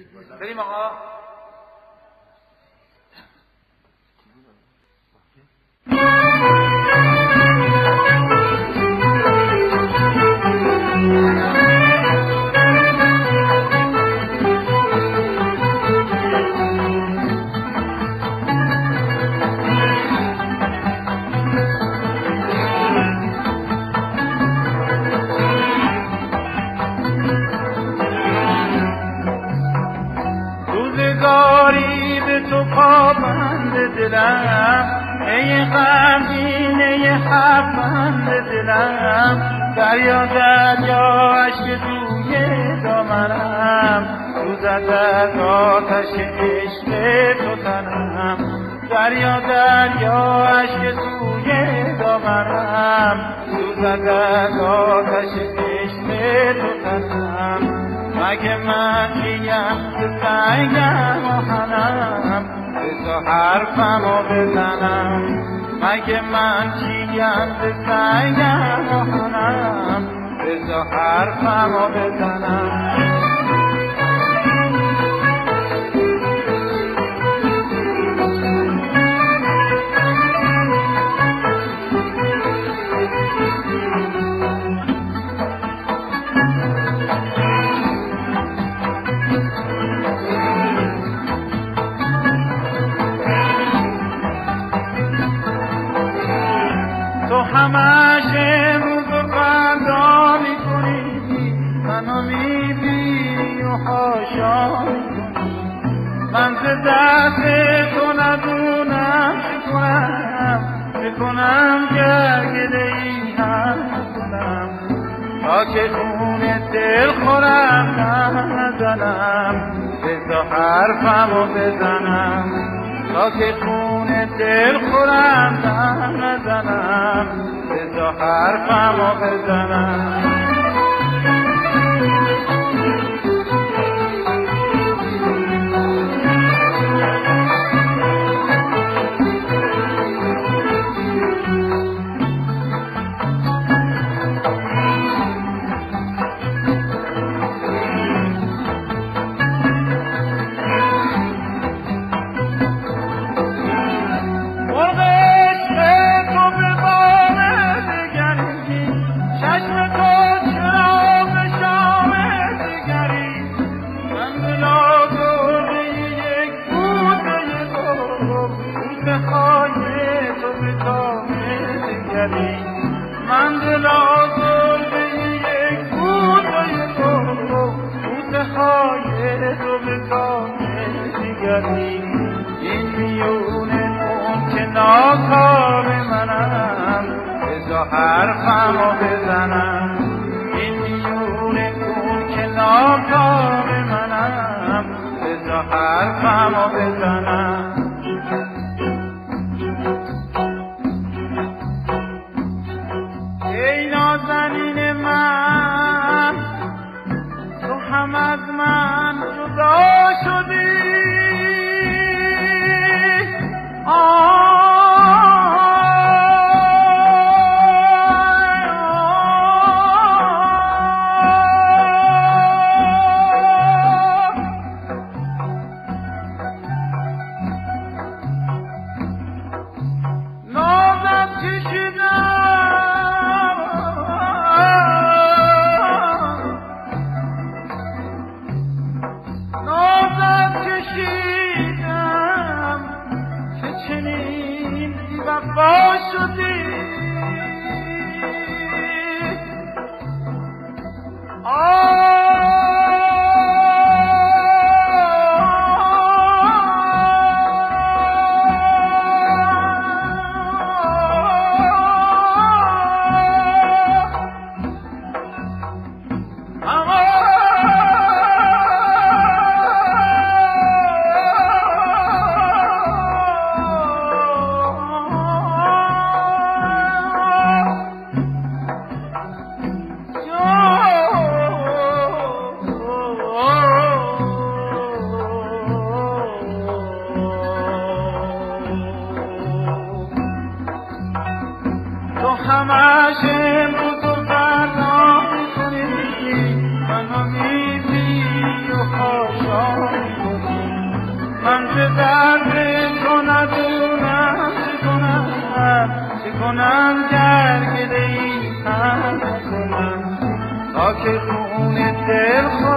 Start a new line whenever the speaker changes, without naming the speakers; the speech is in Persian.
بریم آقا.
روزگاری به تو پابند دلم، ای غمگین ای خفند دلم، دریا دریا اشک توی دامنم، سوزد از آتش عشق تو تنم، دریا دریا اشک توی دامنم، سوزد از آتش عشق تو تنم. مگه من کیم که سنگم آهنم، بذار حرفمو بزنم. مگه من کیم که سنگم آهنم، بذار حرفمو بزنم. تو همش امروز و فردا میکنی، منو میبینی و حاشا میکنی. من ز دست تو ندونم چه کنم گرگده ای هم کنم، تا که خون دل خورم نزنم، بذار حرفمو بزنم. تا که خون دل خورم نزنم، بذار حرفمو بزنم. من دل آزرده یک بوده تو، بوده های تو به کام دیگری. این میونه اون که ناکام منم، بذار حرفمو بزنم. این میونه اون که ناکام منم، بذار حرفمو بزنم. ای نازنین من، تو هم از من جدا شدی. نازت کشیدم که چنین بی‌وفا شدی. همش امروز و فردا میکنی، منو میبینی و خوشحال که خون دل